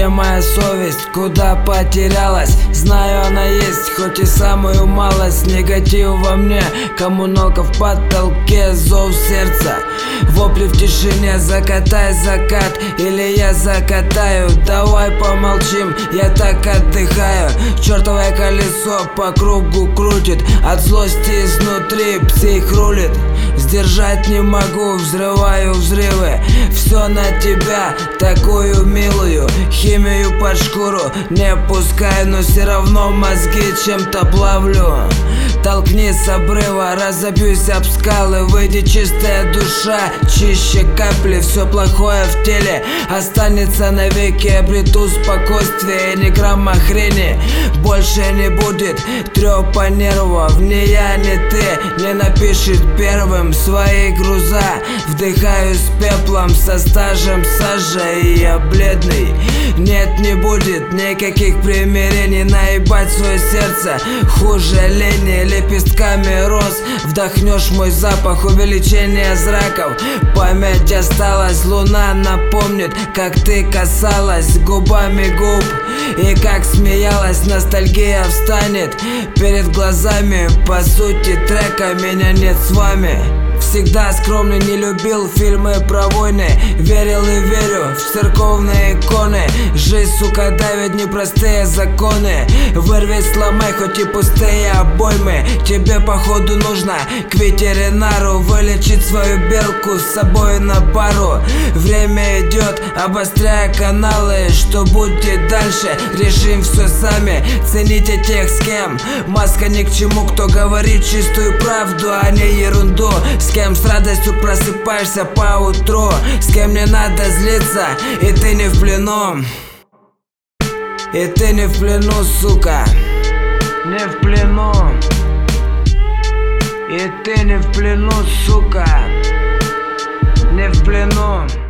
Где моя совесть, куда потерялась? Знаю, она есть, хоть и самую малость. Негатив во мне, коммуналка в потолке, зов сердца, вопли в тишине. Закатай закат, или я закатаю. Давай помолчим, я так отдыхаю. Чертовое колесо по кругу крутит, от злости изнутри псих рулит. Сдержать не могу, взрываю взрывы. Все на тебя, такую милую. Химию под шкуру не пускай, но все равно мозги чем-то плавлю. Толкни с обрыва, разобьюсь об скалы. Выйдет чистая душа, чище капли. Все плохое в теле останется навеки. Обрету спокойствие, ни грамма хрени больше не будет. Трёпа нервов, ни я, ни ты не напишет первым свои груза. Вдыхаю с пеплом, со стажем сажа, и я бледный. Нет, не будет никаких примирений. Наебать свое сердце хуже лени. Лепестками роз вдохнешь мой запах, увеличение зраков. Память осталась, луна напомнит, как ты касалась губами губ и как смеялась. Ностальгия встанет перед глазами. По сути трека меня нет с вами. Всегда скромный, не любил фильмы про войны. Верил и верю в церковные иконы. Жизнь, сука, давит непростые законы. Вырви, сломай, хоть и пустые обоймы. Тебе походу нужно к ветеринару. Вылечить свою белку с собой на пару. Время идет, обостряя каналы. Что будет дальше, решим все сами. Цените тех, с кем маска ни к чему. Кто говорит чистую правду, а не ерунду. С кем с радостью просыпаешься по утру. С кем не надо злиться, и ты не в плену. И ты не в плену, сука. Не в плену. И ты не в плену, сука. Не в плену.